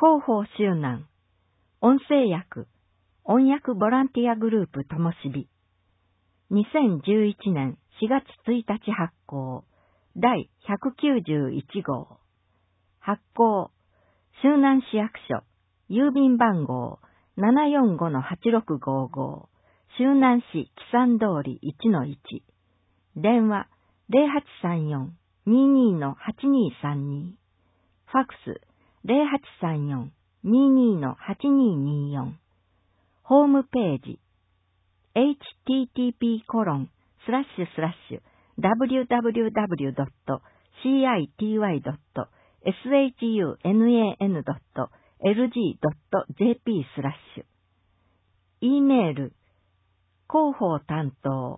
広報周南、音声訳、音訳ボランティアグループともしび、2011年4月1日発行、第191号。発行、周南市役所、郵便番号 745-8655、周南市木山通り 1-1、電話 0834-22-8232、ファックス 0834-22-8224、ホームページ http://www.city.sunan.lg.jp/ E メール広報担当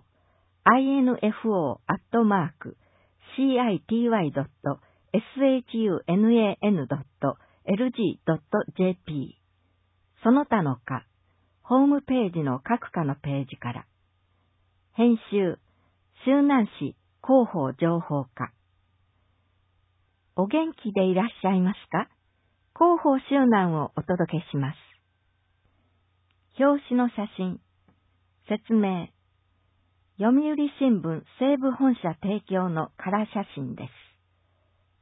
info@city.sunan.lg.jp その他の課ホームページの各課のページから。編集、周南市広報情報課。お元気でいらっしゃいますか？広報周南をお届けします。表紙の写真。説明。読売新聞西部本社提供のカラー写真です。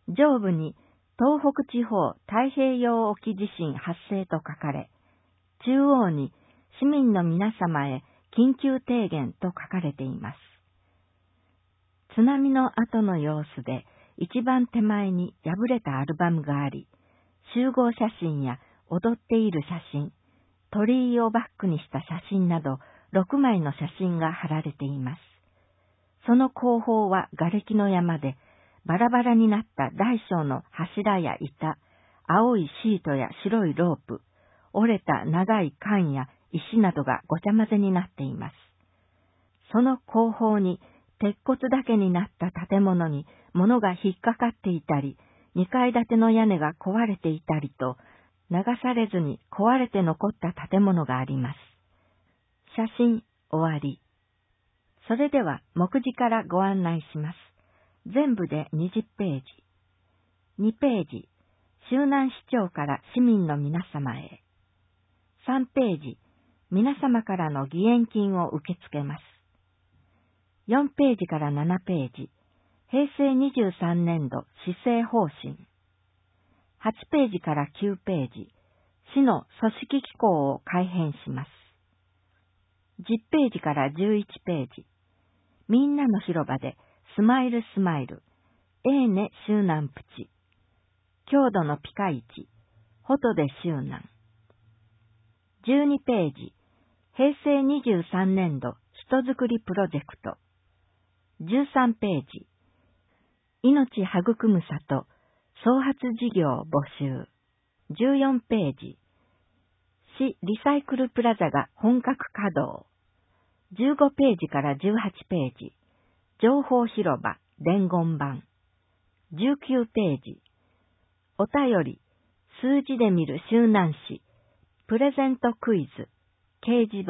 上部に東北地方太平洋沖地震発生と書かれ、中央に市民の皆様へ緊急提言と書かれています。津波の後の様子で一番手前に破れたアルバムがあり、集合写真や踊っている写真、鳥居をバックにした写真など6枚の写真が貼られています。その後方は瓦礫の山で、バラバラになった大小の柱や板、青いシートや白いロープ、折れた長い缶や石などがごちゃ混ぜになっています。その後方に鉄骨だけになった建物に物が引っかかっていたり、2階建ての屋根が壊れていたりと、流されずに壊れて残った建物があります。写真終わり。それでは目次からご案内します。全部で20ページ。2ページ、周南市長から市民の皆様へ。3ページ、皆様からの義援金を受け付けます。4ページから7ページ、平成23年度施政方針。8ページから9ページ、市の組織機構を改編します。10ページから11ページ、みんなの広場でスマイルスマイル、ね周南プチ、郷土のピカイチ、ホトで周南。12ページ、平成23年度人づくりプロジェクト。13ページ、命育む里、創発事業募集。14ページ、市リサイクルプラザが本格稼働。15ページから18ページ、情報広場伝言板。19ページ、お便り、数字で見る周南市、プレゼントクイズ、掲示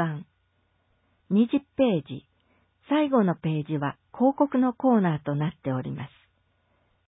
板。20ページ、最後のページは広告のコーナーとなっております。